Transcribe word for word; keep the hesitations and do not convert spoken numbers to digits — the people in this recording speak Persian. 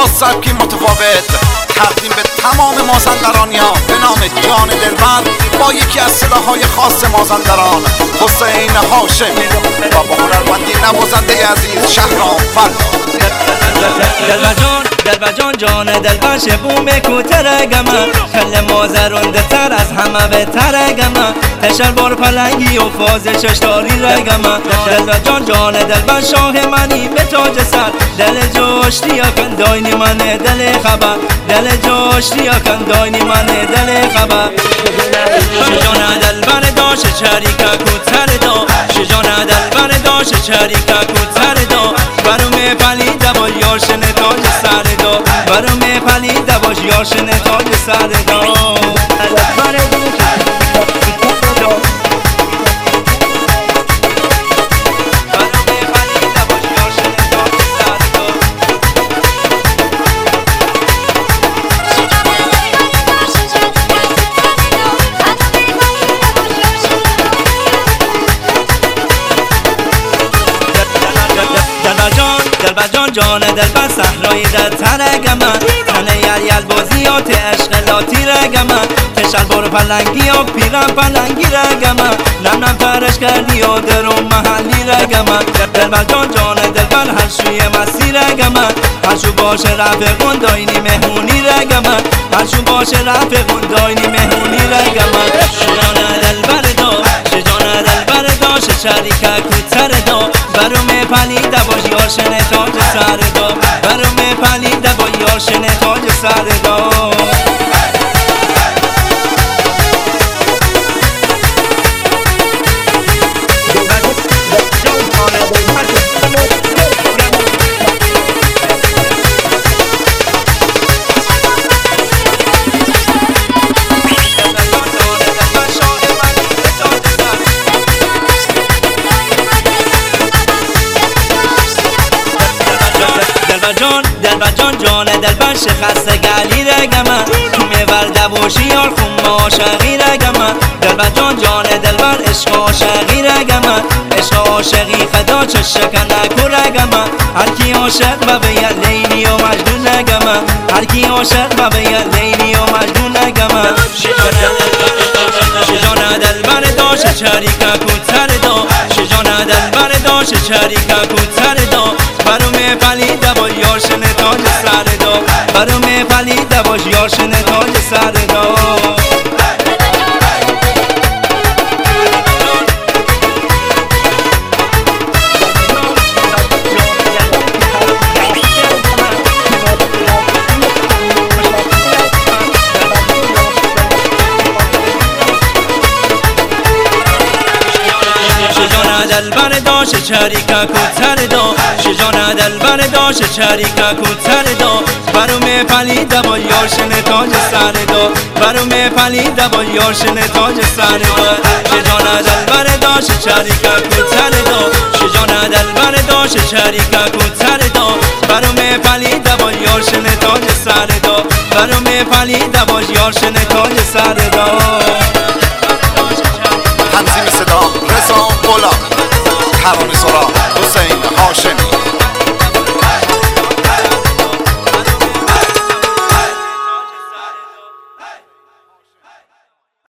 با سبکی متفاوت تقدیم به تمام مازندرانیان به نام جان دلبر با یکی از صداهای خاص مازندران حسین هاشمی و با هنرمندی نوازنده عزیز شهرام فرخ. دلبر جان دلبر جان جان دلبر شبوم کوتر گما خل مازرونده تر از همه بهتر گما تشر بار پلنگی و فاز ششتاری رگما دلبر جان جان دلبر شاه منی به تاج سر دل جوشتی کن داینی من دل خبر دل جوشتی کن داینی من دل خبر شجان دلبر داشت شریکا کوتر دا شجان دلبر داشت شریکا کوتر دا برو می پلیده با یارشن تاج سر دا برو می پلیده باش یارشن تاج سر دا دلبر جان جان دلبر صحرایی در ترگما تنه یل یل بازیات عشق لاتی رگما تشل بار پلنگی و پیرم پلنگی رگما نم نم ترش کردی و درم محلی رگما دلبر جان جان دلبر هر شوی مسیر رگما هر شو باشه رفقون داینی مهمونی رگما هر شو باشه رفقون داینی مهمونی رگما شجان دلبر دا شجان دلبر دا شریکا کوتر دا برو می پلیده باش یارشن تاج سر دا برو می پلیده با یارشن تاج سر دا دلبر جان جان دلبر شخص گلی رگما میورده باشی یار خون عاشقی رگما دلبر جان جان دلبر عشق عاشقی رگما عشق عاشقی خدا چه شکنک رگما هر کی عاشق و بیا لیلی و مجنون رگما هر کی عاشق و بیا لیلی و مجنون رگما شجان دلبر داشت شریکا کوتر دا شجان دلبر داشت شریکا کوتر دا برو می پلیده با یارشن تاج سر دا برو می پلیده باش یارشن تاج سر دا دلبر داشت شریکا کوتر دا شجان دلبر داشت شریکا کوتر دا برو می پلیده با یارشن تاج سر دا برو می پلیده با یارشن تاج سر دا شجان دلبر داشت شریکا کوتر دا شجان دلبر داشت شریکا کوتر دا برو می پلیده با یارشن تاج سر دا برو می پلیده با یارشن تاج سر دا تنظیم صدا رضا غلام، ترانه سرا حسین هاشمی.